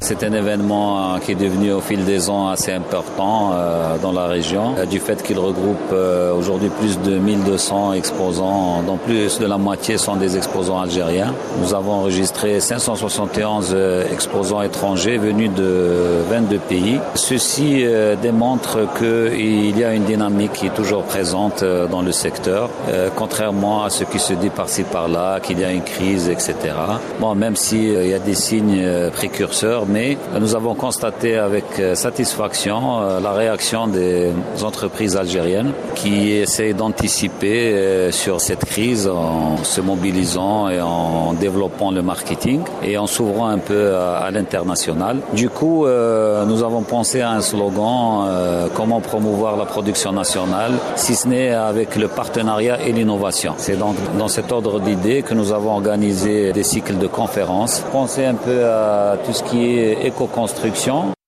C'est un événement qui est devenu au fil des ans assez important dans la région, du fait qu'il regroupe aujourd'hui plus de 1200 exposants, dont plus de la moitié sont des exposants algériens. Nous avons enregistré 571 exposants étrangers venus de 22 pays. Ceci démontre qu'il y a une dynamique qui est toujours présente dans le secteur, contrairement à ce qui se dit par-ci par-là, qu'il y a une crise, etc. Bon, même s'il y a des signes précurseurs, mais nous avons constaté avec satisfaction la réaction des entreprises algériennes qui essaient d'anticiper sur cette crise en se mobilisant et en développant le marketing et en s'ouvrant un peu à l'international. Du coup, nous avons pensé à un slogan comment promouvoir la production nationale, si ce n'est avec le partenariat et l'innovation. C'est donc dans cet ordre d'idées que nous avons organisé des cycles de conférences. Penser un peu à tout ce qui est éco-construction.